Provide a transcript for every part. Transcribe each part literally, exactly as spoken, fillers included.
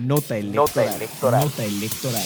Nota electoral. Nota electoral. Nota electoral.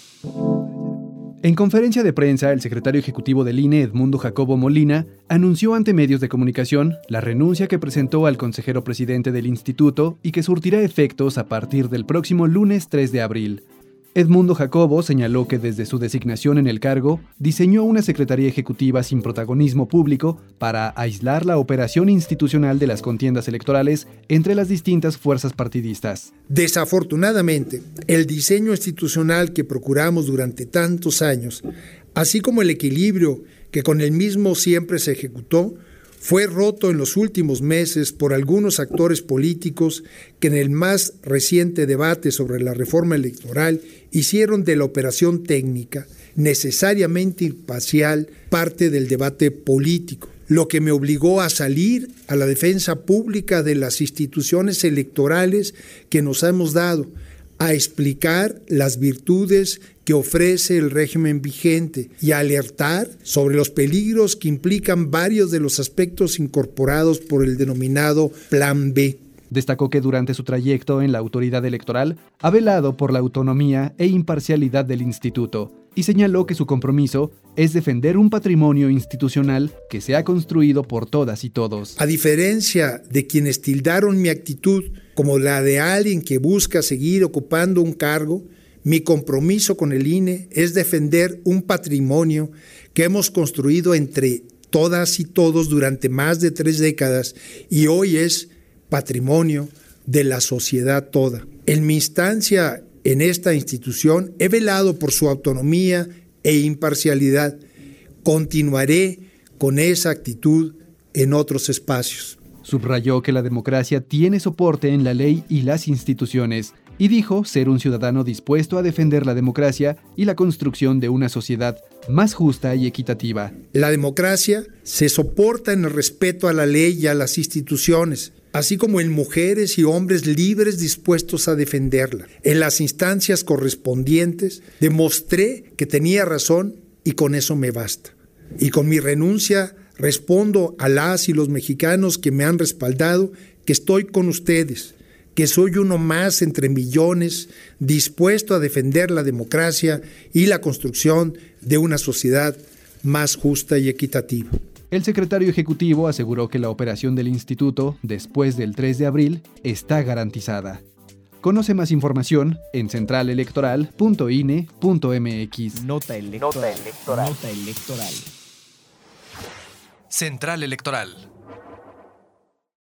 En conferencia de prensa, el secretario ejecutivo del I N E, Edmundo Jacobo Molina, anunció ante medios de comunicación la renuncia que presentó al consejero presidente del instituto y que surtirá efectos a partir del próximo lunes tres de abril. Edmundo Jacobo señaló que desde su designación en el cargo, diseñó una secretaría ejecutiva sin protagonismo público para aislar la operación institucional de las contiendas electorales entre las distintas fuerzas partidistas. Desafortunadamente, el diseño institucional que procuramos durante tantos años, así como el equilibrio que con el mismo siempre se ejecutó, fue roto en los últimos meses por algunos actores políticos que en el más reciente debate sobre la reforma electoral hicieron de la operación técnica, necesariamente imparcial, parte del debate político, lo que me obligó a salir a la defensa pública de las instituciones electorales que nos hemos dado, a explicar las virtudes que ofrece el régimen vigente y a alertar sobre los peligros que implican varios de los aspectos incorporados por el denominado Plan B. Destacó que durante su trayecto en la autoridad electoral ha velado por la autonomía e imparcialidad del instituto y señaló que su compromiso es defender un patrimonio institucional que se ha construido por todas y todos. A diferencia de quienes tildaron mi actitud como la de alguien que busca seguir ocupando un cargo, mi compromiso con el I N E es defender un patrimonio que hemos construido entre todas y todos durante más de tres décadas y hoy es patrimonio de la sociedad toda. En mi instancia en esta institución he velado por su autonomía e imparcialidad. Continuaré con esa actitud en otros espacios. Subrayó que la democracia tiene soporte en la ley y las instituciones y dijo ser un ciudadano dispuesto a defender la democracia y la construcción de una sociedad más justa y equitativa. La democracia se soporta en el respeto a la ley y a las instituciones, así como en mujeres y hombres libres dispuestos a defenderla. En las instancias correspondientes demostré que tenía razón y con eso me basta. Y con mi renuncia respondo a las y los mexicanos que me han respaldado que estoy con ustedes, que soy uno más entre millones dispuesto a defender la democracia y la construcción de una sociedad más justa y equitativa. El secretario ejecutivo aseguró que la operación del instituto, después del tres de abril, está garantizada. Conoce más información en central electoral punto i n e punto m x. Nota electoral. Nota electoral. Nota electoral. Central Electoral.